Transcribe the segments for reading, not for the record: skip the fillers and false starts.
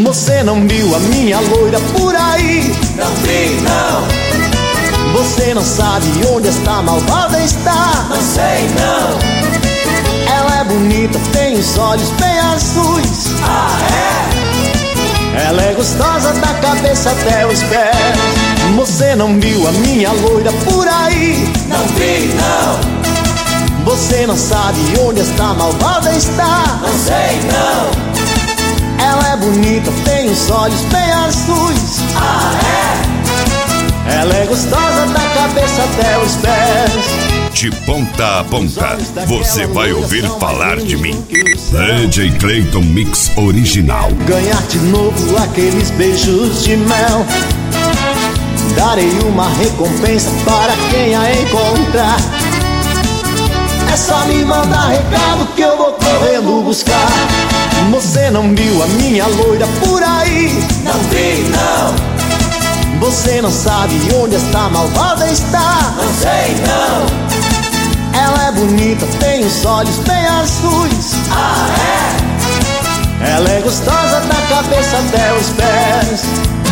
Você não viu a minha loira por aí? Não vi, não. Você não sabe onde esta malvada está? Não sei, não. Ela é bonita, tem os olhos bem azuis. Ah, é? Ela é gostosa da cabeça até os pés. Você não viu a minha loira por aí? Não vi, não. Você não sabe onde esta malvada está? Não sei, não. Ela é bonita, tem os olhos bem azuis. Ah, é? Ela é gostosa da cabeça até os pés. De ponta a ponta, você vai ouvir falar de mim. DJ Clayton Mix Original. Ganhar de novo aqueles beijos de mel. Darei uma recompensa para quem a encontrar. É só me mandar recado que eu vou correndo buscar. Você não viu a minha loira por aí? Não vi, não. Você não sabe onde esta malvada está? Não sei, não. Ela é bonita, tem os olhos bem azuis. Ah, é? Ela é gostosa da cabeça até os pés.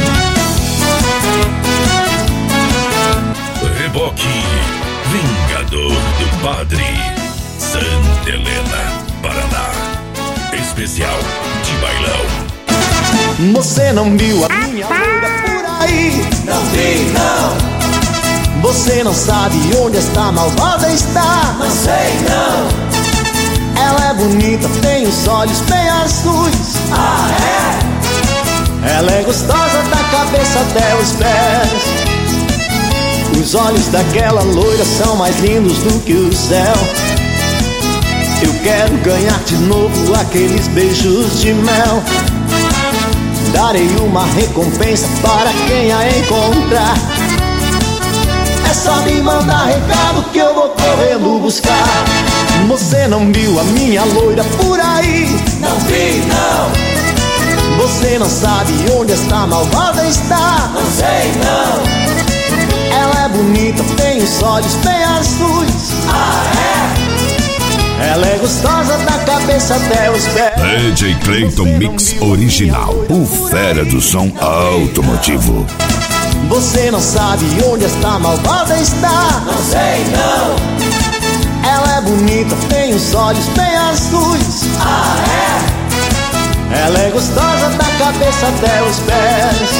Reboque Vingador do Padre, Santa Helena, Paraná. Especial de bailão. Você não viu a minha loira por aí? Não vi, não. Você não sabe onde esta malvada está? Não sei, não. Ela é bonita, tem os olhos bem azuis. Ah, é? Ela é gostosa da cabeça até os pés. Os olhos daquela loira são mais lindos do que o céu. Eu quero ganhar de novo aqueles beijos de mel. Darei uma recompensa para quem a encontrar. É só me mandar recado que eu vou correndo buscar. Você não viu a minha loira por aí? Não vi, não. Você não sabe onde esta malvada está? Não sei, não. Ela é bonita, tem os olhos bem azuis. Ah, é? Ela é gostosa da cabeça até os pés. DJ Clayton Mix Original, o fera do som automotivo. Você não sabe onde esta malvada está? Não sei, não. Ela é bonita, tem os olhos bem azuis. Ah, é? Ela é gostosa da cabeça até os pés.